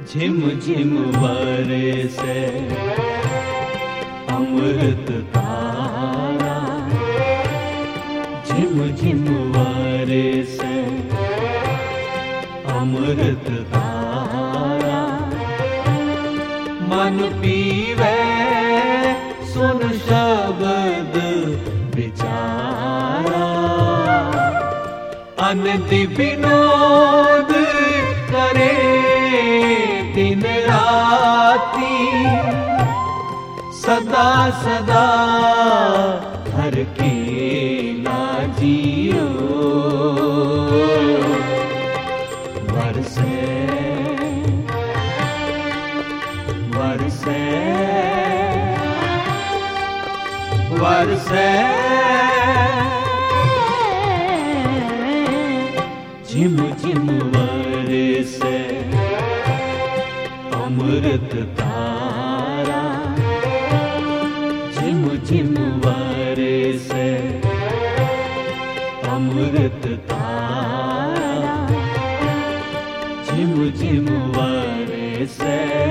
झिम झिम बरसे अमृत धारा, झिम झिम बरसे अमृत धारा। मन पीवे सुन शब्द विचारा, अनदि विनोद करे दिन राती। सदा सदा हर के लाजियो, बरसे बरसे बरसे झिम झिम बरसे अमृत धारा, झिम झिम बरसे अमृत धारा, झिम झिम बरसे।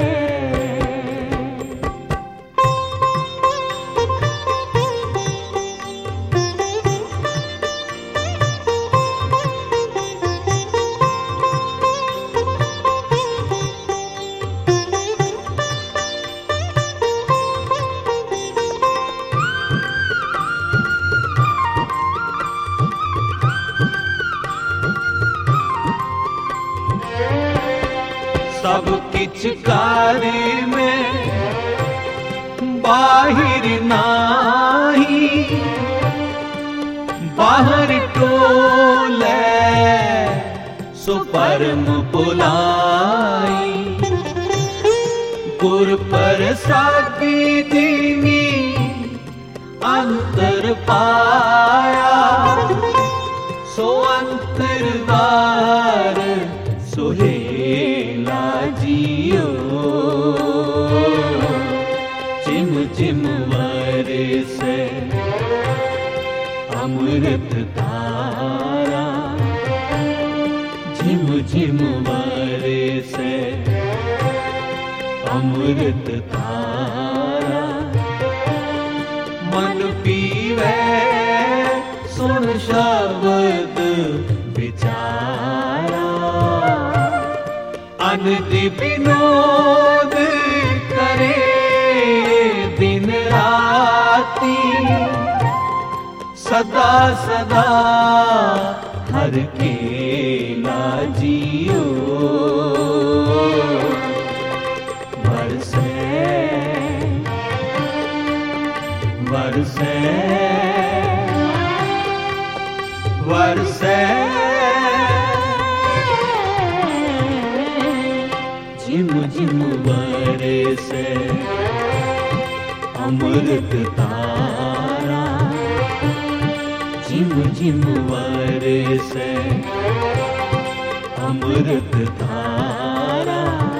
सब किछ कारी में बाहिर नाही, बाहर टोले सो परम बुलाई। गुर प्रसादी दीनी अंतर पाया, सो अंतर द्वार सुहेला जियो। झिम झिम बरसे अमृत धारा, झिम झिम बरसे अमृत धारा। मन पीवे सुन शब्द विचारा, अनदि विनोद करे दिन राती। सदा सदा हर के लाजियो, बरसे बरसे बरसे झिम झिम बरसे अमृत धारा, झिम झिम बरसे अमृत धारा,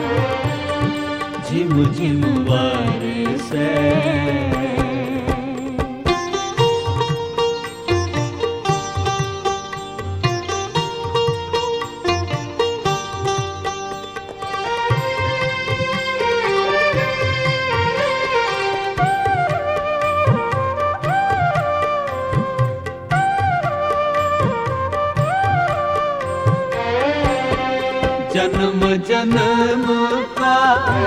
झिम झिम बरसे। जन्म जन्म का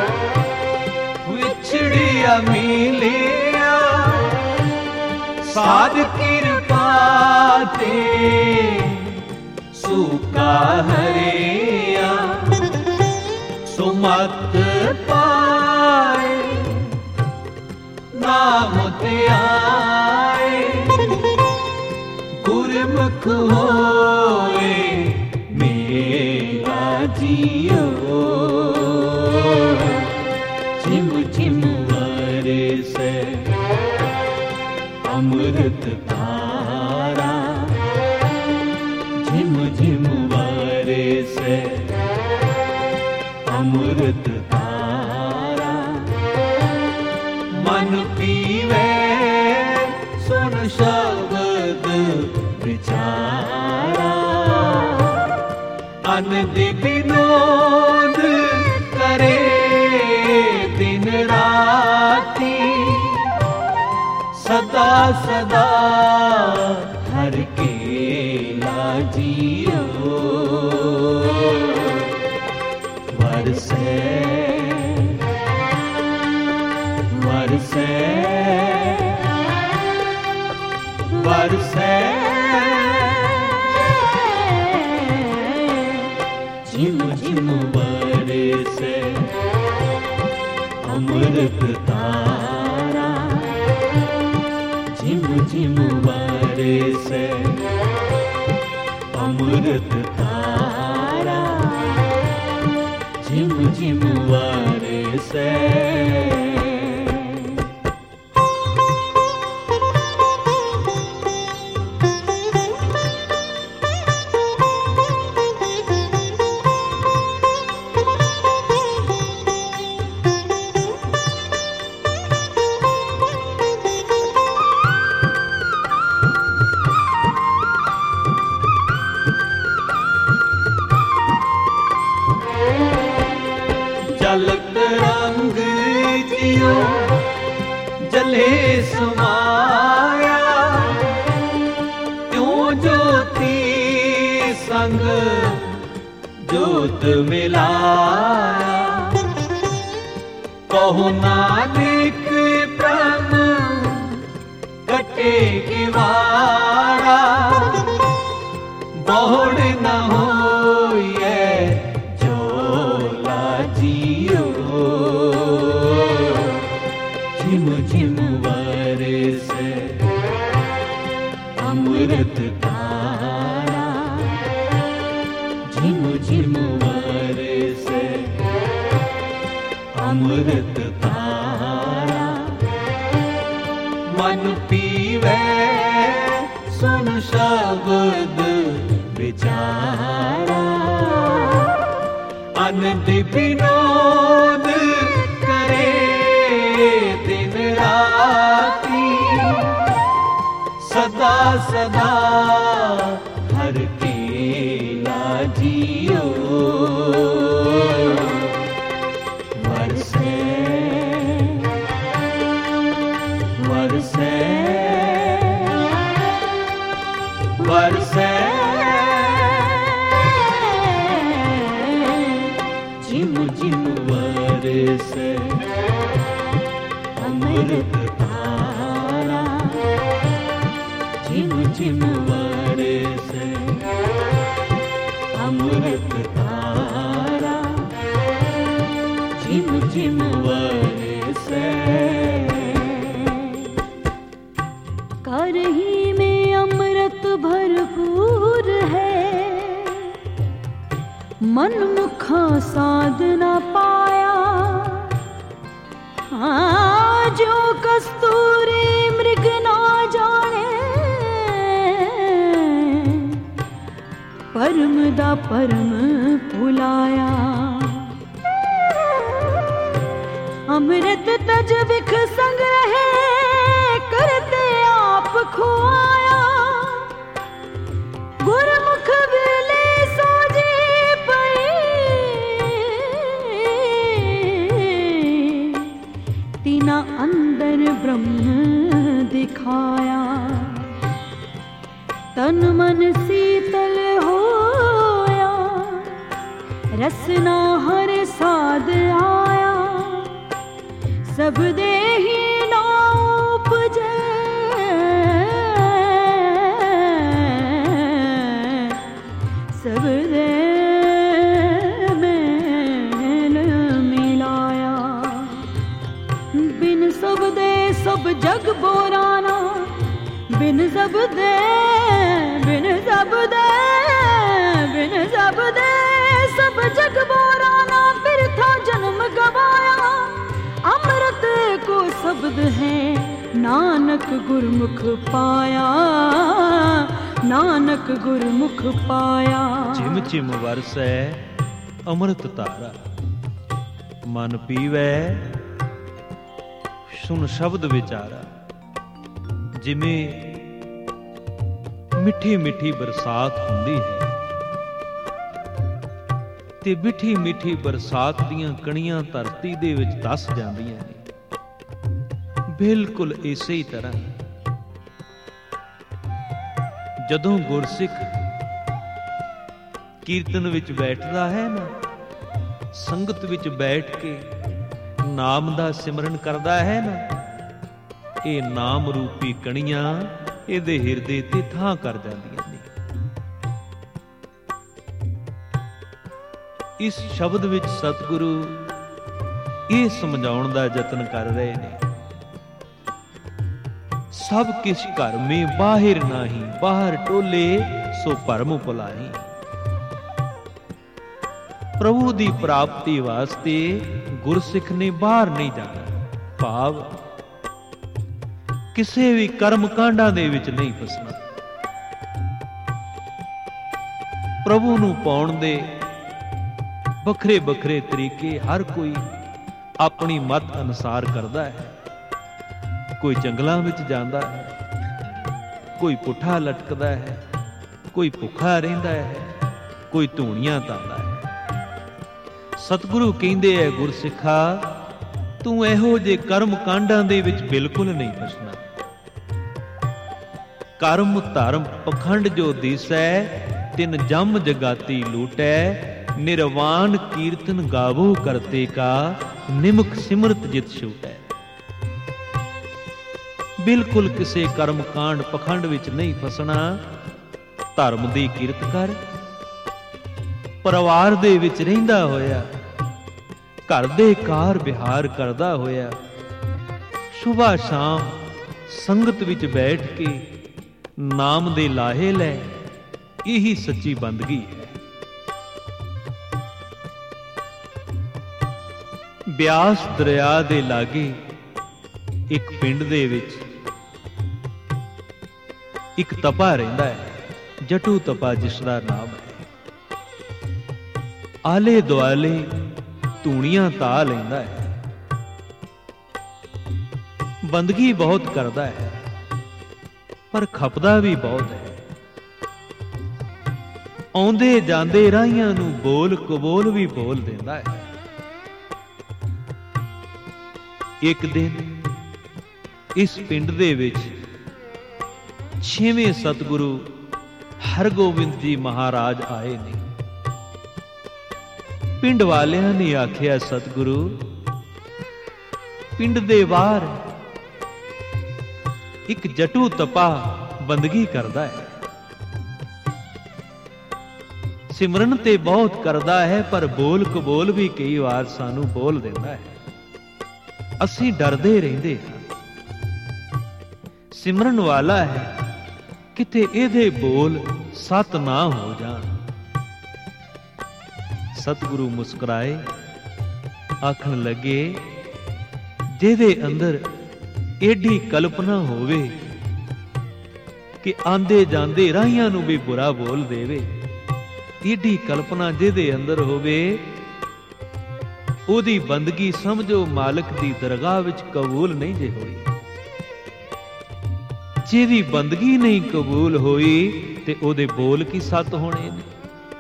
विछड़िया मिलिया, साध कृपा ते सुका हरिया। सुमत पाए नाम ते आए, गुरमुख होए जियो। झिम झिम बरसे अमृत धारा, झिम झिम बरसे अमृत धारा। मन पीवे सुन शब्द विचारा, अनदि विनोद करे सदा सदा हर के लाजियो वरसे वरसे वरसे झिम झिम बरसे अमृत तारा झिम झिम बरसे अमृत तारा झिम झिम बरसे जलत रंग जियो जले समाया त्यों ज्योति संग ज्योत मिलाया कहो नानक प्रेम कटे की वारा बहुड़ न होइए झिम झिम बरसे अमृत तारा झिम झिम बरसे अमृत तारा मन पीवे सुन शब्द विचारा आनंद विनोद करे दिन राती सदा सदा हर के लाजियो वरसे वरसे वरसे झिम झिम बरसे अमृत तारा झिम झिम बरसे अमृत तारा झिम झिम बरसे करही में अमृत भरपूर है मन मुखा साध न पाया हाँ जो कस्तूरी मृग ना जाने परम दा परम भुलाया अमृत तज बिख संग रहे करते आप खुआया गुरमुख बिरले सोजी तीना अंदर ब्रह्म दिखाया तन मन शीतल होया रसना हर साध आया सब देही ना उपजे सब दे सब जग बोराना बिन सब दे बिन सब दे बिन सब दे सब जग बोराना फिर था जन्म गवाया अमृत को शब्द है नानक गुरमुख पाया नानक गुरमुख पाया झिम झिम बरसै अमृत तारा मन पीवै सुन शब्द विचारा जिमें मिठी मिठी बरसात हुंदी है ते मिठी मिठी बरसात दीयां कणियां धरती दे विच दस जांदियां ने बिल्कुल इसे ही तरह ਜਦੋਂ ਗੁਰਸਿੱਖ ਕੀਰਤਨ ਵਿੱਚ ਬੈਠਦਾ ਹੈ ਨਾ, ਸੰਗਤ ਵਿੱਚ ਬੈਠ ਕੇ ਨਾਮ ਦਾ ਸਿਮਰਨ ਕਰਦਾ ਹੈ ਨਾ, ਇਹ ਨਾਮ ਰੂਪੀ ਕਣੀਆਂ ਇਹਦੇ ਹਿਰਦੇ ਤੇ ਥਾਂ ਕਰ ਜਾਂਦੀਆਂ ਨੇ। ਇਸ ਸ਼ਬਦ ਵਿੱਚ ਸਤਿਗੁਰੂ ਇਹ ਸਮਝਾਉਣ ਦਾ ਯਤਨ ਕਰ ਰਹੇ ਨੇ, ਸਭ ਕਿਛ ਘਰ ਮੇ ਬਾਹਿਰ ਨਾਹੀ, ਬਾਹਰ ਟੋਲੇ ਸੋ ਭਰਮ ਭੁਲਾਈ। ਪ੍ਰਭੂ ਦੀ ਪ੍ਰਾਪਤੀ ਵਾਸਤੇ ਗੁਰਸਿੱਖ ਨੇ ਬਾਹਰ ਨਹੀਂ ਜਾਣਾ, ਭਾਵ ਕਿਸੇ ਵੀ ਕਰਮ ਕਾਂਡਾਂ ਦੇ ਵਿੱਚ ਨਹੀਂ ਫਸਣਾ। ਪ੍ਰਭੂ ਨੂੰ ਪਾਉਣ ਦੇ ਵੱਖਰੇ ਵੱਖਰੇ ਤਰੀਕੇ ਹਰ ਕੋਈ ਆਪਣੀ ਮਤ ਅਨੁਸਾਰ ਕਰਦਾ ਹੈ। ਕੋਈ ਜੰਗਲਾਂ ਵਿੱਚ ਜਾਂਦਾ ਹੈ, ਕੋਈ ਪੁੱਠਾ ਲਟਕਦਾ ਹੈ, ਕੋਈ ਭੁੱਖਾ ਰਹਿੰਦਾ ਹੈ, ਕੋਈ ਧੂਣੀਆਂ ਧਾਂਦਾ ਹੈ। ਸਤਿਗੁਰੂ ਕਹਿੰਦੇ ਐ, ਗੁਰਸਿੱਖਾ ਤੂੰ ਇਹੋ ਜਿਹੇ ਕਰਮ ਕਾਂਡਾਂ ਦੇ ਵਿੱਚ ਬਿਲਕੁਲ ਨਹੀਂ ਫਸਣਾ। ਕਰਮ ਧਰਮ ਪਖੰਡ ਜੋ ਦੀਸੈ, ਤਿਨ ਜਮ ਜਗਾਤੀ ਲੂਟੈ। ਨਿਰਵਾਨ ਕੀਰਤਨ ਗਾਵੋ ਕਰਤੇ ਕਾ, ਨਿਮਕ ਸਿਮਰਤ ਜਿਤ ਛੂਟੈ। ਬਿਲਕੁਲ ਕਿਸੇ ਕਰਮ ਕਾਂਡ ਪਖੰਡ ਵਿੱਚ ਨਹੀਂ ਫਸਣਾ। ਧਰਮ ਦੀ ਕਿਰਤ ਕਰ, ਪਰਿਵਾਰ ਦੇ ਵਿੱਚ ਰਹਿੰਦਾ ਹੋਇਆ, ਘਰ ਦੇ ਕਾਰ ਵਿਹਾਰ ਕਰਦਾ ਹੋਇਆ, ਸੁਬਾਹ ਸ਼ਾਮ ਸੰਗਤ ਵਿੱਚ ਬੈਠ ਕੇ ਨਾਮ ਦੇ ਲਾਹੇ ਲੈ, ਇਹੀ ਸੱਚੀ ਬੰਦਗੀ ਹੈ। ਬਿਆਸ ਦਰਿਆ ਦੇ ਲਾਗੇ ਇੱਕ ਪਿੰਡ ਦੇ ਵਿੱਚ ਇੱਕ ਤਪਾ ਰਹਿੰਦਾ ਹੈ, ਜਟੂ ਤਪਾ ਜਿਸ ਦਾ ਨਾਮ ਹੈ। ਆਲੇ ਦੁਆਲੇ ਧੂਣੀਆਂ ਤਾ ਲੈਂਦਾ ਹੈ, ਬੰਦਗੀ ਬਹੁਤ ਕਰਦਾ ਹੈ, ਪਰ ਖਪਦਾ ਵੀ ਬਹੁਤ ਹੈ। ਆਉਂਦੇ ਜਾਂਦੇ ਰਾਹੀਆਂ ਨੂੰ ਬੋਲ ਕਬੋਲ ਵੀ ਬੋਲ ਦਿੰਦਾ ਹੈ। ਇੱਕ ਦਿਨ ਇਸ ਪਿੰਡ ਦੇ ਵਿੱਚ 6ਵੇਂ ਸਤਿਗੁਰੂ ਹਰਗੋਬਿੰਦ ਜੀ ਮਹਾਰਾਜ ਆਏ ਨੇ। ਪਿੰਡ ਵਾਲਿਆਂ ਨੇ ਆਖਿਆ, ਸਤਿਗੁਰੂ ਪਿੰਡ ਦੇ ਬਾਹਰ ਇੱਕ ਜਟੂ ਤਪਾ ਬੰਦਗੀ ਕਰਦਾ ਹੈ, ਸਿਮਰਨ ਤੇ ਬਹੁਤ ਕਰਦਾ ਹੈ, ਪਰ ਬੋਲ ਕਬੋਲ ਵੀ ਕਈ ਵਾਰ ਸਾਨੂੰ ਬੋਲ ਦਿੰਦਾ ਹੈ। ਅਸੀਂ ਡਰਦੇ ਰਹਿੰਦੇ ਹਾਂ। ਸਿਮਰਨ ਵਾਲਾ ਹੈ, ਕਿਤੇ ਇਹਦੇ ਬੋਲ ਸਤ ਨਾ ਹੋ ਜਾਣ। ਸਤਿਗੁਰੂ ਮੁਸਕਰਾਏ, ਆਖਣ ਲੱਗੇ, ਜਿਹਦੇ ਅੰਦਰ ਏਡੀ ਕਲਪਨਾ ਹੋਵੇ ਕਿ ਆਂਦੇ ਜਾਂਦੇ ਰਾਹੀਆਂ ਨੂੰ ਵੀ ਬੁਰਾ ਬੋਲ ਦੇਵੇ, ਏਡੀ ਕਲਪਨਾ ਜਿਹਦੇ ਅੰਦਰ ਹੋਵੇ, ਉਹਦੀ ਬੰਦਗੀ ਸਮਝੋ ਮਾਲਕ ਦੀ ਦਰਗਾਹ ਵਿੱਚ ਕਬੂਲ ਨਹੀਂ ਜੇ ਹੋਈ। ਜਿਹਦੀ ਬੰਦਗੀ ਨਹੀਂ ਕਬੂਲ ਹੋਈ ਤੇ ਉਹਦੇ ਬੋਲ ਕੀ ਸੱਤ ਹੋਣੇ ਨੇ।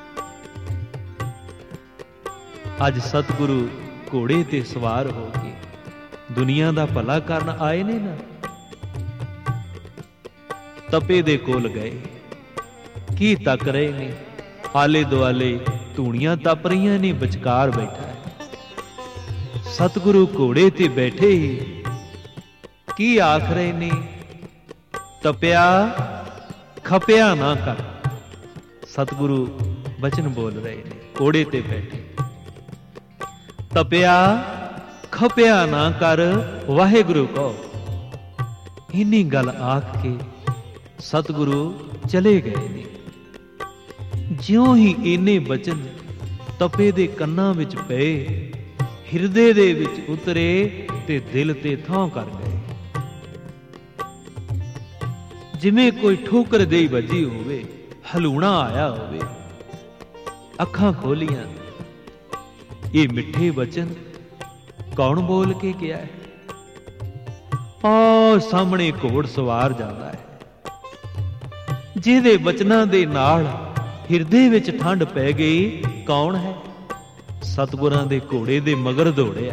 ਅੱਜ ਸਤਿਗੁਰੂ ਘੋੜੇ ਤੇ ਸਵਾਰ ਹੋ ਕੇ ਦੁਨੀਆ ਦਾ ਭਲਾ ਕਰਨ ਆਏ ਨੇ ਨਾ। ਤਪੇ ਦੇ ਕੋਲ ਗਏ, ਕੀ ਤੱਕ ਰਹੇ ਨੇ? ਆਲੇ ਦੁਆਲੇ ਧੂਣੀਆਂ ਤਪ ਰਹੀਆਂ ਨੇ, ਵਿਚਕਾਰ ਬੈਠਾ ਹੈ ਸਤਿਗੁਰੂ। ਘੋੜੇ ਤੇ ਬੈਠੇ ਹੀ ਕੀ ਆਖ ਰਹੇ ਨੇ? ਤਪਿਆ ਖਪਿਆ ਨਾ ਕਰ। ਸਤਿਗੁਰੂ ਬਚਨ ਬੋਲ ਰਹੇ ਨੇ ਘੋੜੇ ਤੇ ਬੈਠੇ। ਤਪਿਆ ਖਪਿਆ ਨਾ ਕਰ, ਵਾਹਿਗੁਰੂ ਕਹੋ। ਇੰਨੀ ਗੱਲ ਆਖ ਕੇ ਸਤਿਗੁਰੂ ਚਲੇ ਗਏ ਨੇ। ਜਿਉਂ ਹੀ ਇੰਨੇ ਬਚਨ ਤਪੇ ਦੇ ਕੰਨਾਂ ਵਿੱਚ ਪਏ, ਹਿਰਦੇ ਦੇ ਵਿੱਚ ਉਤਰੇ ਤੇ ਦਿਲ ਤੇ ਥਾਂ ਕਰ ਗਏ। ਜਿਵੇਂ ਕੋਈ ਠੋਕਰ ਦੇਈ ਵੱਜੀ ਹੋਵੇ, ਹਲੂਣਾ ਆਇਆ ਹੋਵੇ। ਅੱਖਾਂ ਖੋਲੀਆਂ, ਇਹ ਮਿੱਠੇ ਬਚਨ ਕੌਣ ਬੋਲ ਕੇ ਗਿਆ ਹੈ? ਉਹ ਸਾਹਮਣੇ ਘੋੜ ਸਵਾਰ ਜਾਂਦਾ ਹੈ, ਜਿਹਦੇ ਬਚਨਾਂ ਦੇ ਨਾਲ ਹਿਰਦੇ ਵਿੱਚ ਠੰਡ ਪੈ ਗਈ। ਕੌਣ ਹੈ? ਸਤਿਗੁਰਾਂ ਦੇ ਘੋੜੇ ਦੇ ਮਗਰ ਦੌੜਿਆ।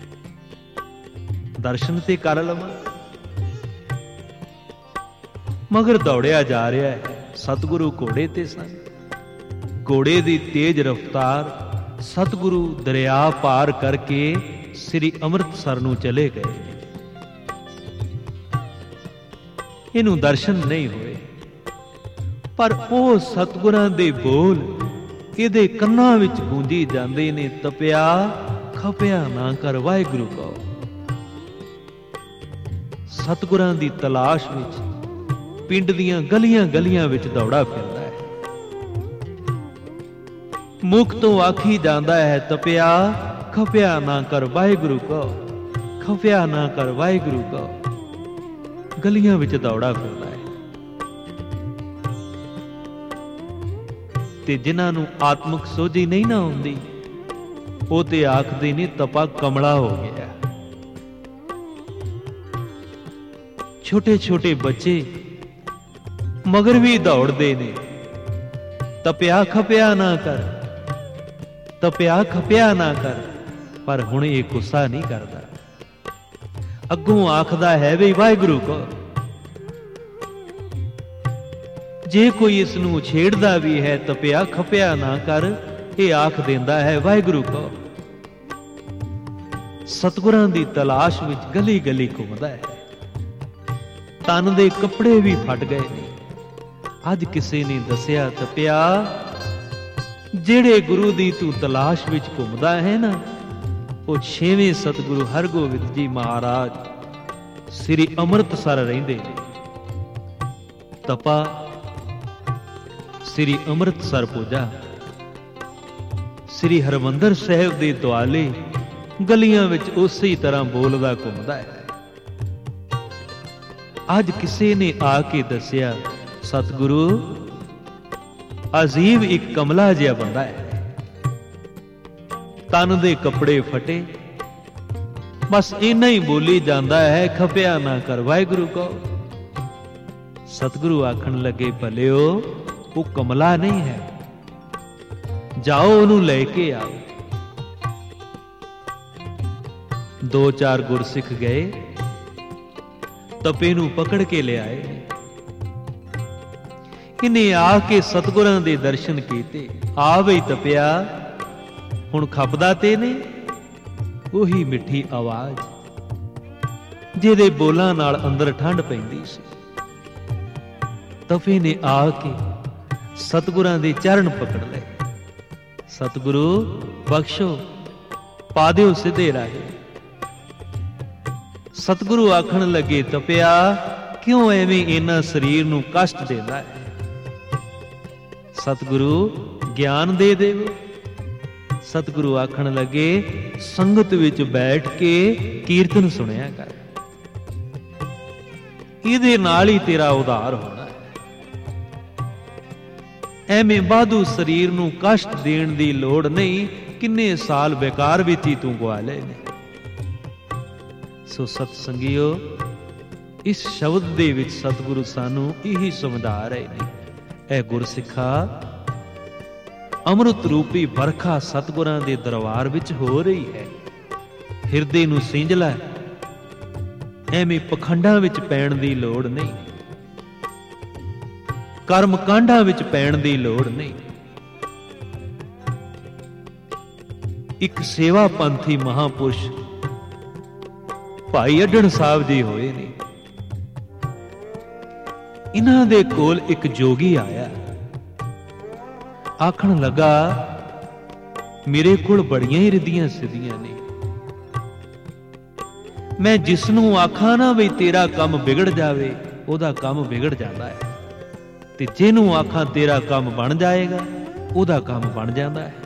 ਦਰਸ਼ਨ ਤੇ ਕਰ ਲਵਾਂ। ਮਗਰ ਦੌੜਿਆ ਜਾ ਰਿਹਾ ਹੈ। ਸਤਿਗੁਰੂ ਘੋੜੇ ਤੇ ਸਨ। ਘੋੜੇ ਦੀ ਤੇਜ਼ ਰਫ਼ਤਾਰ ਸਤਿਗੁਰੂ ਦਰਿਆ ਪਾਰ ਕਰਕੇ ਸ੍ਰੀ ਅੰਮ੍ਰਿਤਸਰ ਨੂੰ ਚਲੇ ਗਏ। ਇਹਨੂੰ ਦਰਸ਼ਨ ਨਹੀਂ ਹੋਏ, ਪਰ ਉਹ ਸਤਿਗੁਰਾਂ ਦੇ ਬੋਲ ਇਹਦੇ ਕੰਨਾਂ ਵਿੱਚ ਗੂੰਜੀ ਜਾਂਦੇ ਨੇ। ਤਪਿਆ ਖਪਿਆ ਨਾ ਕਰ ਵਾਹਿਗੁਰੂ ਕਹੋ। ਸਤਿਗੁਰਾਂ ਦੀ ਤਲਾਸ਼ ਵਿੱਚ ਪਿੰਡ ਦੀਆਂ ਗਲੀਆਂ ਗਲੀਆਂ ਵਿੱਚ ਦੌੜਾ ਫਿਰਦਾ ਹੈ। ਮੁਖ ਤੋਂ ਆਖੀ ਜਾਂਦਾ ਹੈ, ਤਪਿਆ ਖਪਿਆ ਨਾ ਕਰ ਵਾਹਿਗੁਰੂ ਕਹੋ, ਖਪਿਆ ਨਾ ਕਰ ਵਾਹਿਗੁਰੂ ਕਹੋ। ਗਲੀਆਂ ਵਿੱਚ ਦੌੜਾ ਫਿਰਦਾ ਹੈ। ਤੇ ਜਿਨ੍ਹਾਂ ਨੂੰ ਆਤਮਿਕ ਸੋਝੀ ਨਹੀਂ ਨਾ ਹੁੰਦੀ, ਉਹ ਤੇ ਆਖਦੇ ਨੇ ਤਪਾ ਕਮਲਾ ਹੋ ਗਿਆ। ਛੋਟੇ ਛੋਟੇ ਬੱਚੇ ਮਗਰ ਵੀ ਦੌੜਦੇ ਨੇ, ਤਪਿਆ ਖਪਿਆ ਨਾ ਕਰ, ਤਪਿਆ ਖਪਿਆ ਨਾ ਕਰ। ਪਰ ਹੁਣ ਇਹ ਗੁੱਸਾ ਨਹੀਂ ਕਰਦਾ, ਅੱਗੋਂ ਆਖਦਾ ਹੈ ਵੀ ਵਾਹਿਗੁਰੂ ਕਹੋ। ਜੇ ਕੋਈ ਇਸ ਨੂੰ ਛੇੜਦਾ ਵੀ ਹੈ, ਤਪਿਆ ਖਪਿਆ ਨਾ ਕਰ, ਇਹ ਆਖ ਦਿੰਦਾ ਹੈ ਵਾਹਿਗੁਰੂ ਕਹੋ। ਸਤਿਗੁਰਾਂ ਦੀ ਤਲਾਸ਼ ਵਿੱਚ ਗਲੀ ਗਲੀ ਘੁੰਮਦਾ ਹੈ। ਤਨ ਦੇ ਕੱਪੜੇ ਵੀ ਫਟ ਗਏ ਨੇ। ਅੱਜ ਕਿਸੇ ਨੇ ਦੱਸਿਆ, ਤਪਿਆ ਜਿਹੜੇ ਗੁਰੂ ਦੀ ਤੂੰ ਤਲਾਸ਼ ਵਿੱਚ ਘੁੰਮਦਾ ਹੈ ਨਾ, ਉਹ 6ਵੇਂ ਸਤਿਗੁਰੂ ਹਰਗੋਬਿੰਦ ਜੀ ਮਹਾਰਾਜ ਸ੍ਰੀ ਅੰਮ੍ਰਿਤਸਰ ਰਹਿੰਦੇ ਨੇ। ਤਪਾ ਸ੍ਰੀ ਅੰਮ੍ਰਿਤਸਰ ਪੁੱਜਾ। ਸ੍ਰੀ ਹਰਿਮੰਦਰ ਸਾਹਿਬ ਦੇ ਦੁਆਲੇ ਗਲੀਆਂ ਵਿੱਚ ਉਸੇ ਤਰ੍ਹਾਂ ਬੋਲਦਾ ਘੁੰਮਦਾ ਹੈ। ਅੱਜ ਕਿਸੇ ਨੇ ਆ ਕੇ ਦੱਸਿਆ, ਸਤਿਗੁਰੂ ਅਜੀਬ ਇੱਕ ਕਮਲਾ ਜਿਹਾ ਬੰਦਾ ਹੈ। ਤਨ ਦੇ ਕੱਪੜੇ ਫਟੇ, ਬਸ ਇੰਨਾ ਹੀ ਬੋਲੀ ਜਾਂਦਾ ਹੈ, ਖਪਿਆ ਨਾ ਕਰ ਵਾਹਿਗੁਰੂ ਕਹੋ। ਸਤਿਗੁਰੂ ਆਖਣ ਲੱਗੇ, ਭਲਿਓ ਉਹ ਕਮਲਾ ਨਹੀਂ ਹੈ, ਜਾਓ ਉਹਨੂੰ ਲੈ ਕੇ ਆਓ। 2-4 ਗੁਰਸਿੱਖ ਗਏ, ਤਪੇ ਨੂੰ ਪਕੜ ਕੇ ਲਿਆਏ। ਇਹਨੇ ਆ ਕੇ ਸਤਿਗੁਰਾਂ ਦੇ ਦਰਸ਼ਨ ਕੀਤੇ। ਆ ਬਈ ਤਪਿਆ, ਹੁਣ ਖਪਦਾ ਤੇ ਨੇ? ਉਹੀ ਮਿੱਠੀ ਆਵਾਜ਼ ਜਿਹਦੇ ਬੋਲਾਂ ਨਾਲ ਅੰਦਰ ਠੰਡ ਪੈਂਦੀ ਸੀ। ਤਪੇ ਨੇ ਆ ਕੇ ਸਤਿਗੁਰਾਂ ਦੇ ਚਰਨ ਪਕੜ ਲਏ। ਸਤਿਗੁਰੂ ਬਖਸ਼ੋ, ਪਾ ਦਿਓ ਸਿੱਧੇ ਰਾਹੇ। ਸਤਿਗੁਰੂ ਆਖਣ ਲੱਗੇ, ਤਪਿਆ ਕਿਉਂ ਐਵੇਂ ਇਹਨਾਂ ਸਰੀਰ ਨੂੰ ਕਸ਼ਟ ਦੇਦਾ ਹੈ? ਸਤਿਗੁਰੂ ਗਿਆਨ ਦੇ ਦੇਵੋ। ਸਤਿਗੁਰੂ ਆਖਣ ਲੱਗੇ, ਸੰਗਤ ਵਿੱਚ ਬੈਠ ਕੇ ਕੀਰਤਨ ਸੁਣਿਆ ਕਰ, ਇਹਦੇ ਨਾਲ ਹੀ ਤੇਰਾ ਉਧਾਰ ਹੋਣਾ ਹੈ। ਐਵੇਂ ਬਾਧੂ ਸਰੀਰ ਨੂੰ ਕਸ਼ਟ ਦੇਣ ਦੀ ਲੋੜ ਨਹੀਂ। ਕਿੰਨੇ ਸਾਲ ਬੇਕਾਰ ਵਿੱਚ ਹੀ ਤੂੰ ਗਵਾ ਲਏ ਨੇ। ਸੋ ਸਤ ਸੰਗਿਓ, ਇਸ ਸ਼ਬਦ ਦੇ ਵਿੱਚ ਸਤਿਗੁਰੂ ਸਾਨੂੰ ਇਹੀ ਸਮਝਾ ਰਹੇ ਨੇ, ਇਹ ਗੁਰਸਿੱਖਾ, ਅੰਮ੍ਰਿਤ ਰੂਪੀ ਵਰਖਾ ਸਤਿਗੁਰਾਂ ਦੇ ਦਰਬਾਰ ਵਿੱਚ ਹੋ ਰਹੀ ਹੈ। ਹਿਰਦੇ ਨੂੰ ਸਿੰਜ ਲੈ, ਐਵੇਂ ਪਖੰਡਾਂ ਵਿੱਚ ਪੈਣ ਦੀ ਲੋੜ ਨਹੀਂ, ਕਰਮ ਕਾਂਡਾਂ ਵਿੱਚ ਪੈਣ ਦੀ ਲੋੜ ਨਹੀਂ। ਇੱਕ ਸੇਵਾ ਪੰਥੀ ਮਹਾਪੁਰਸ਼ ਭਾਈ ਅਡਣ ਸਾਹਿਬ ਜੀ ਹੋਏ ਨੇ। ਇਹਨਾਂ ਦੇ ਕੋਲ ਇੱਕ ਜੋਗੀ ਆਇਆ, ਆਖਣ ਲੱਗਾ, ਮੇਰੇ ਕੋਲ ਬੜੀਆਂ ਹੀ ਰਿੱਧੀਆਂ ਸਿੱਧੀਆਂ ਨੇ। ਮੈਂ ਜਿਸ ਨੂੰ ਆਖਾਂ ਨਾ ਵੀ ਤੇਰਾ ਕੰਮ ਵਿਗੜ ਜਾਵੇ, ਉਹਦਾ ਕੰਮ ਵਿਗੜ ਜਾਂਦਾ ਹੈ, ਤੇ ਜਿਹਨੂੰ ਆਖਾਂ ਤੇਰਾ ਕੰਮ ਬਣ ਜਾਏਗਾ, ਉਹਦਾ ਕੰਮ ਬਣ ਜਾਂਦਾ ਹੈ।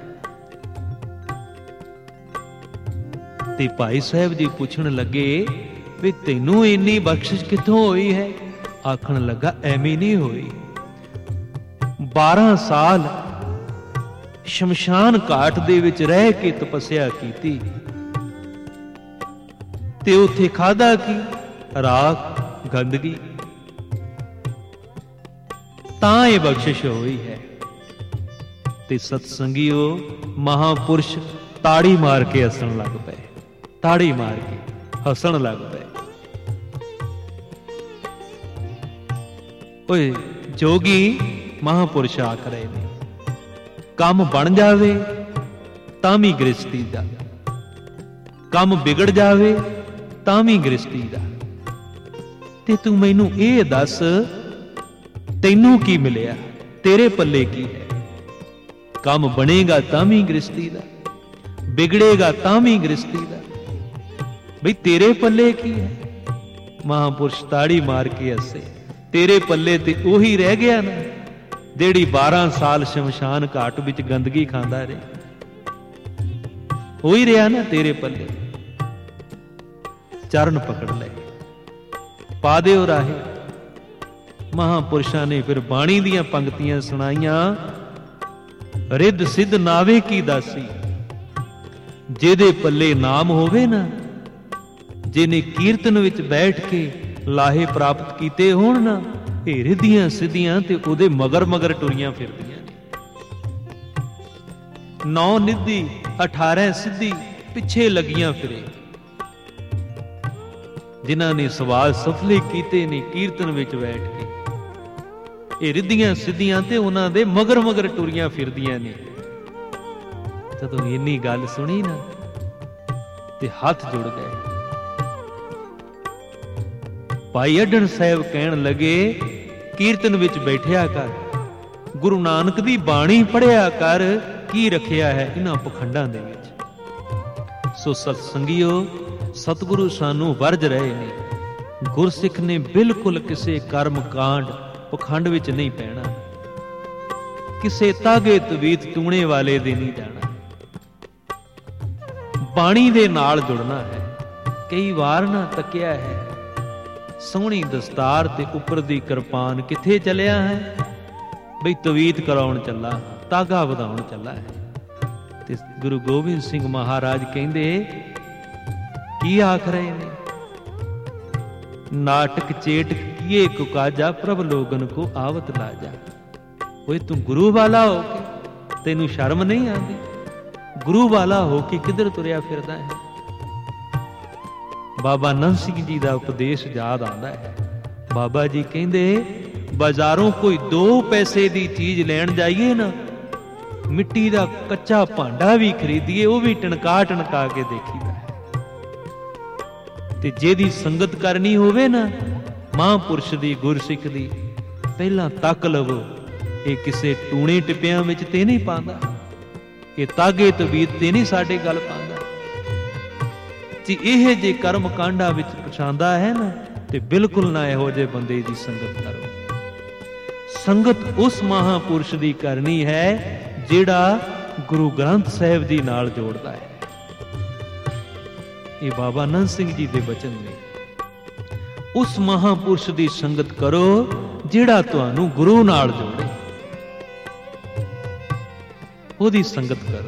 ਤੇ ਭਾਈ ਸਾਹਿਬ ਜੀ ਪੁੱਛਣ ਲੱਗੇ, ਵੀ ਤੈਨੂੰ ਇੰਨੀ ਬਖਸ਼ਿਸ਼ ਕਿੱਥੋਂ ਹੋਈ ਹੈ? ਆਖਣ ਲੱਗਾ, ਐਵੇਂ ਨਹੀਂ ਹੋਈ। 12 ਸਾਲ ਸ਼ਮਸ਼ਾਨ ਘਾਟ ਦੇ ਵਿੱਚ ਰਹਿ ਕੇ ਤਪੱਸਿਆ ਕੀਤੀ, ਤੇ ਉੱਥੇ ਖਾਧਾ ਕੀ? ਰਾਖ, ਗੰਦਗੀ। ਤਾਂ ਇਹ ਬਖਸ਼ਿਸ਼ ਹੋਈ ਹੈ। ਤੇ ਸਤਸੰਗੀਓ, ਮਹਾਪੁਰਸ਼ ਤਾੜੀ ਮਾਰ ਕੇ ਹੱਸਣ ਲੱਗ ਪਏ, ਤਾੜੀ ਮਾਰ ਕੇ ਹੱਸਣ ਲੱਗ ਪਏ। ਓਏ ਜੋਗੀ ਮਹਾਂਪੁਰਸ਼ ਆਖ ਰਹੇ ਨੇ, ਕੰਮ ਬਣ ਜਾਵੇ ਤਾਂ ਵੀ ਗ੍ਰਸਤੀ ਦਾ, ਕੰਮ ਵਿਗੜ ਜਾਵੇ ਤਾਂ ਵੀ ਗ੍ਰਸਤੀ ਦਾ। ਤੇ ਤੂੰ ਮੈਨੂੰ ਇਹ ਦੱਸ, ਤੈਨੂੰ ਕੀ ਮਿਲਿਆ, ਤੇਰੇ ਪੱਲੇ ਕੀ ਹੈ? ਕੰਮ ਬਣੇਗਾ ਤਾਂ ਵੀ ਗ੍ਰਸਤੀ ਦਾ, ਵਿਗੜੇਗਾ ਤਾਂ ਵੀ ਗ੍ਰਸਤੀ ਦਾ, ਬਈ ਤੇਰੇ ਪੱਲੇ ਕੀ ਹੈ? ਮਹਾਂਪੁਰਸ਼ ਤਾੜੀ ਮਾਰ ਕੇ ਹੱਸੇ, ਤੇਰੇ ਪੱਲੇ ਤੇ ਉਹੀ ਰਹਿ ਗਿਆ ਨਾ ਜਿਹੜੀ 12 ਸਾਲ ਸ਼ਮਸ਼ਾਨ ਘਾਟ ਵਿੱਚ ਗੰਦਗੀ ਖਾਂਦਾ ਰਿਹਾ, ਉਹੀ ਰਿਹਾ ਨਾ ਤੇਰੇ ਪੱਲੇ। ਚਰਨ ਪਕੜ ਲੈ, ਪਾ ਦਿਓ ਰਾਹੇ। ਮਹਾਂਪੁਰਸ਼ਾਂ ਨੇ ਫਿਰ ਬਾਣੀ ਦੀਆਂ ਪੰਕਤੀਆਂ ਸੁਣਾਈਆਂ। ਰਿੱਧ ਸਿੱਧ ਨਾਵੇ ਕੀ ਦਾਸੀ, ਜਿਹਦੇ ਪੱਲੇ ਨਾਮ ਹੋਵੇ ਨਾ, ਜਿਹਨੇ ਕੀਰਤਨ ਵਿੱਚ ਬੈਠ ਕੇ ਲਾਹੇ ਪ੍ਰਾਪਤ ਕੀਤੇ ਹੋਣ ਨਾ, ਇਹ ਰਿੱਧੀਆਂ ਸਿੱਧੀਆਂ ਤੇ ਉਹਦੇ ਮਗਰ ਮਗਰ ਟੁਰੀਆਂ ਫਿਰਦੀਆਂ ਨੇ। 9 ਨਿੱਧੀ 18 ਸਿੱਧੀ ਪਿੱਛੇ ਲੱਗੀਆਂ ਫਿਰੇ, ਜਿਨ੍ਹਾਂ ਨੇ ਸਵਾਲ ਸਫਲੇ ਕੀਤੇ ਨੇ ਕੀਰਤਨ ਵਿੱਚ ਬੈਠ ਕੇ। ਇਹ ਰਿੱਧੀਆਂ ਸਿੱਧੀਆਂ ਤੇ ਉਹਨਾਂ ਦੇ ਮਗਰ ਮਗਰ ਟੁਰੀਆਂ ਫਿਰਦੀਆਂ ਨੇ। ਜਦੋਂ ਇੰਨੀ ਗੱਲ ਸੁਣੀ ਨਾ ਤੇ ਹੱਥ ਜੁੜ ਗਏ। ਭਾਈ ਅਢਣ ਸਾਹਿਬ ਕਹਿਣ ਲੱਗੇ, ਕੀਰਤਨ ਵਿੱਚ ਬੈਠਿਆ ਕਰ, ਗੁਰੂ ਨਾਨਕ ਦੀ ਬਾਣੀ ਪੜ੍ਹਿਆ ਕਰ, ਕੀ ਰੱਖਿਆ ਹੈ ਇਹਨਾਂ ਪਖੰਡਾਂ ਦੇ ਵਿੱਚ। ਸੋ ਸਤਸੰਗੀਓ, ਸਤਿਗੁਰੂ ਸਾਨੂੰ ਵਰਜ ਰਹੇ ਨੇ, ਗੁਰਸਿੱਖ ਨੇ ਬਿਲਕੁਲ ਕਿਸੇ ਕਰਮ ਕਾਂਡ ਪਖੰਡ ਵਿੱਚ ਨਹੀਂ ਪੈਣਾ, ਕਿਸੇ ਤਾਗੇ ਤਵੀਤ ਟੂਣੇ ਵਾਲੇ ਦੇ ਨਹੀਂ ਜਾਣਾ, ਬਾਣੀ ਦੇ ਨਾਲ ਜੁੜਨਾ ਹੈ। ਕਈ ਵਾਰ ਨਾ ਤੱਕਿਆ ਹੈ, ਸੋਹਣੀ ਦਸਤਾਰ ਤੇ ਉੱਪਰ ਦੀ ਕਿਰਪਾਨ ਕਿੱਥੇ ਚੱਲਿਆ ਹੈ? ਬਈ ਤਵੀਤ ਕਰਾਉਣ ਚੱਲਾ, ਤਾਗਾ ਵਧਾਉਣ ਚੱਲਾ ਹੈ। ਤੇ ਗੁਰੂ ਗੋਬਿੰਦ ਸਿੰਘ ਮਹਾਰਾਜ ਕਹਿੰਦੇ, ਕੀ ਆਖ ਰਹੇ ਨੇ? ਨਾਟਕ ਚੇਟਕ ਕੀਏ ਕੁਕਾਜਾ, ਪ੍ਰਭ ਲੋਗਨ ਕੋ ਆਵਤ ਲਾਜਾ। ਓਏ ਤੂੰ ਗੁਰੂ ਵਾਲਾ ਹੋ ਕੇ ਤੈਨੂੰ ਸ਼ਰਮ ਨਹੀਂ ਆਉਂਦੀ? ਗੁਰੂ ਵਾਲਾ ਹੋ ਕੇ ਕਿੱਧਰ ਤੁਰਿਆ ਫਿਰਦਾ ਹੈ? ਬਾਬਾ ਨੰਦ ਸਿੰਘ ਜੀ ਦਾ ਉਪਦੇਸ਼ ਯਾਦ ਆਉਂਦਾ ਹੈ। ਬਾਬਾ ਜੀ ਕਹਿੰਦੇ, ਬਾਜ਼ਾਰੋਂ ਕੋਈ 2 ਪੈਸੇ ਦੀ ਚੀਜ਼ ਲੈਣ ਜਾਈਏ ਨਾ, ਮਿੱਟੀ ਦਾ ਕੱਚਾ ਭਾਂਡਾ ਵੀ ਖਰੀਦੀਏ, ਉਹ ਵੀ ਟਣਕਾ ਟਣਕਾ ਕੇ ਦੇਖੀਦਾ ਹੈ। ਤੇ ਜਿਹਦੀ ਸੰਗਤ ਕਰਨੀ ਹੋਵੇ ਨਾ ਮਹਾਂਪੁਰਸ਼ ਦੀ, ਗੁਰਸਿੱਖ ਦੀ, ਪਹਿਲਾਂ ਤੱਕ ਲਵੋ, ਇਹ ਕਿਸੇ ਟੂਣੇ ਟਿੱਪਿਆਂ ਵਿੱਚ ਤੇ ਨਹੀਂ ਪਾਉਂਦਾ, ਇਹ ਤਾਗੇ ਤਵੀਤ ਤੇ ਨਹੀਂ ਸਾਡੇ ਗੱਲ ਪਾਉਂਦਾ। ਜੇ ਇਹ ਜੇ ਕਰਮ ਕਾਂਡਾਂ ਵਿੱਚ ਪਛਾਂਦਾ ਹੈ ਨਾ, ਤੇ ਬਿਲਕੁਲ ਨਾ ਇਹੋ ਜਿਹੇ ਬੰਦੇ ਦੀ ਸੰਗਤ ਕਰੋ। ਸੰਗਤ ਉਸ ਮਹਾਂਪੁਰਸ਼ ਦੀ ਕਰਨੀ ਹੈ ਜਿਹੜਾ ਗੁਰੂ ਗ੍ਰੰਥ ਸਾਹਿਬ ਜੀ ਨਾਲ ਜੋੜਦਾ ਹੈ। ਇਹ ਬਾਬਾ ਨੰਦ ਸਿੰਘ ਜੀ ਦੇ ਬਚਨ ਨੇ। ਉਸ ਮਹਾਂਪੁਰਸ਼ ਦੀ ਸੰਗਤ ਕਰੋ ਜਿਹੜਾ ਤੁਹਾਨੂੰ ਗੁਰੂ ਨਾਲ ਜੋੜੇ, ਉਹਦੀ ਸੰਗਤ ਕਰੋ।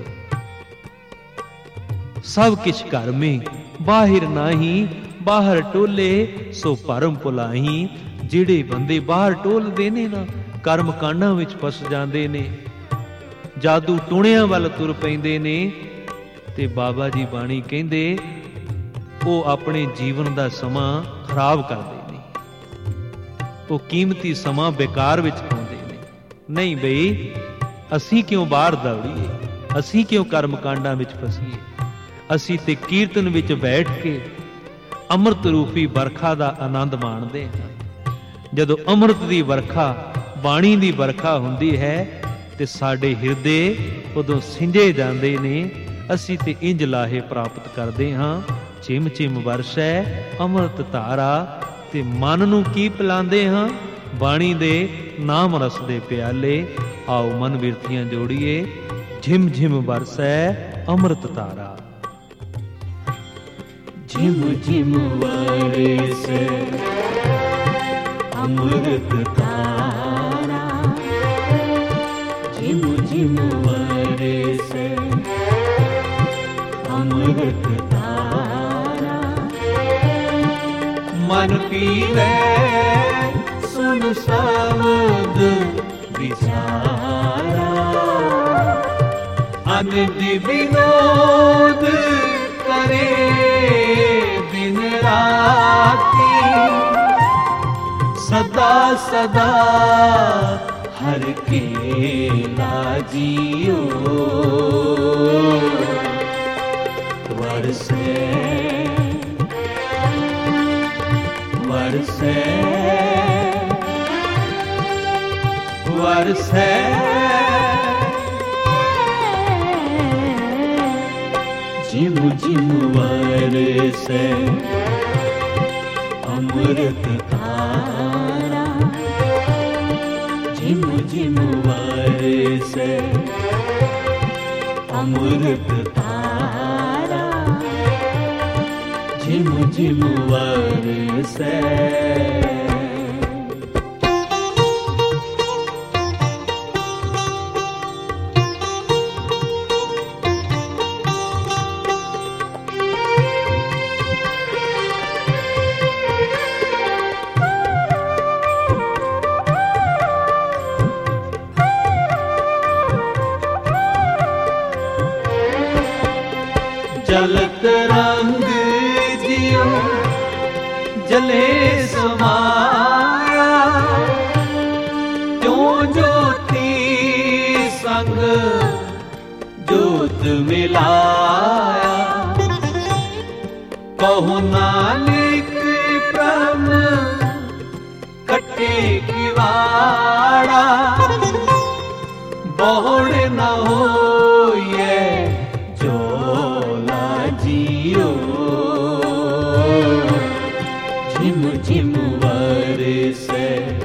ਸਭ ਕਿਛ ਘਰ ਮੇਂ ਬਾਹਿਰ ਨਾਹੀ, ਬਾਹਰ ਟੋਲੇ ਸੋ ਭਰਮ ਭੁਲਾਹੀ। ਜਿਹੜੇ ਬੰਦੇ ਬਾਹਰ ਟੋਲਦੇ ਨੇ ਨਾ, ਕਰਮ ਕਾਂਡਾਂ ਵਿੱਚ ਫਸ ਜਾਂਦੇ ਨੇ, ਜਾਦੂ ਟੂਣਿਆਂ ਵੱਲ ਤੁਰ ਪੈਂਦੇ ਨੇ, ਤੇ ਬਾਬਾ ਜੀ ਬਾਣੀ ਕਹਿੰਦੇ ਉਹ ਆਪਣੇ ਜੀਵਨ ਦਾ ਸਮਾਂ ਖਰਾਬ ਕਰਦੇ ਨੇ, ਉਹ ਕੀਮਤੀ ਸਮਾਂ ਬੇਕਾਰ ਵਿੱਚ ਪਾਉਂਦੇ ਨੇ। ਨਹੀਂ ਬਈ, ਅਸੀਂ ਕਿਉਂ ਬਾਹਰ ਦੌੜੀਏ, ਅਸੀਂ ਕਿਉਂ ਕਰਮ ਕਾਂਡਾਂ ਵਿੱਚ ਫਸੀਏ? ਅਸੀਂ ਤੇ ਕੀਰਤਨ ਵਿੱਚ ਬੈਠ ਕੇ ਅੰਮ੍ਰਿਤ ਰੂਪੀ ਵਰਖਾ ਦਾ ਆਨੰਦ ਮਾਣਦੇ ਹਾਂ। ਜਦੋਂ ਅੰਮ੍ਰਿਤ ਦੀ ਵਰਖਾ, ਬਾਣੀ ਦੀ ਵਰਖਾ ਹੁੰਦੀ ਹੈ ਤੇ ਸਾਡੇ ਹਿਰਦੇ ਉਦੋਂ ਸਿੰਜੇ ਜਾਂਦੇ ਨੇ। ਅਸੀਂ ਤੇ ਇੰਜ ਲਾਹੇ ਪ੍ਰਾਪਤ ਕਰਦੇ ਹਾਂ, ਚਿਮ ਚਿਮ ਵਰਸ਼ੈ ਅੰਮ੍ਰਿਤ ਧਾਰਾ, ਤੇ ਮਨ ਨੂੰ ਕੀ ਪਿਲਾਉਂਦੇ ਹਾਂ? ਬਾਣੀ ਦੇ ਨਾਮ ਰਸ ਦੇ ਪਿਆਲੇ। ਆਓ ਮਨ ਬਿਰਤੀਆਂ ਜੋੜੀਏ, ਝਿਮ ਝਿਮ ਵਰਸੈ ਅੰਮ੍ਰਿਤ ਧਾਰਾ। झिम झिम बरसे अमृत धारा, झिम झिम बरसे अमृत धारा। मन पीवे सुन शब्द विचारा, अनंद विनोद करे दिन राती। सदा सदा हर के लाजियो वरसे वरसे वरसे जिम जिम वरसे अमृत धारा जिम जिम वरसे अमृत धारा झिम झिम वरसे जलत रंग जियो जले समाया क्यों ज्योति संग ज्योत मिलाया कहो नानक प्रम कटे किवाड़ा बहुड़ न हो ये जियो झिम झिम वरसे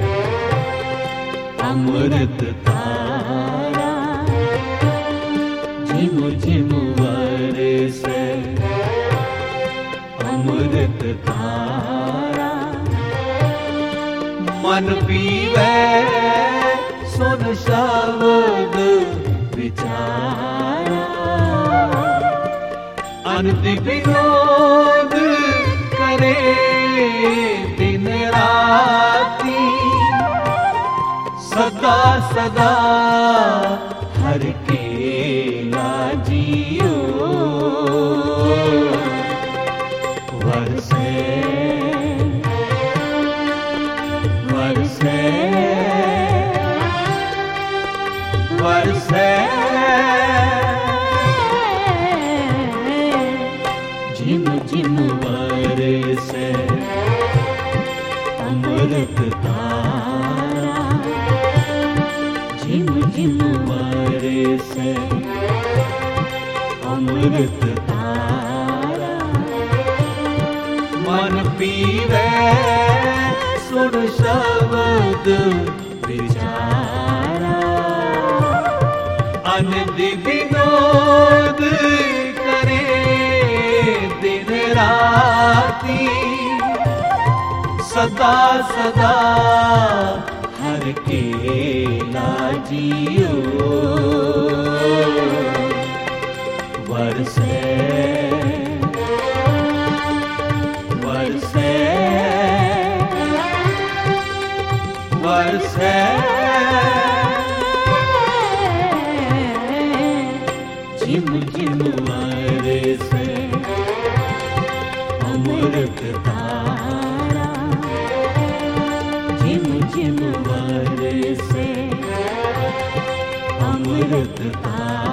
अमृत धारा झिम झिम वरसे अमृत धारा मन पीवे सुन शब्द विचारा अनंत विनोद करे दिन राती सदा सदा हर के लाजियो वरसे वरसे वरसे झिम झिम वरसे अमृत धारा झिम झिम वरसे अमृत धारा मन पीवे सुन शब्द विचारा अनंत विनोद करे दिन राती सदा सदा हर के लाजियो वरसे वरसे वरसे झिम झिम वरसे अमृत धारा झिम झिम वरसे अमृत धारा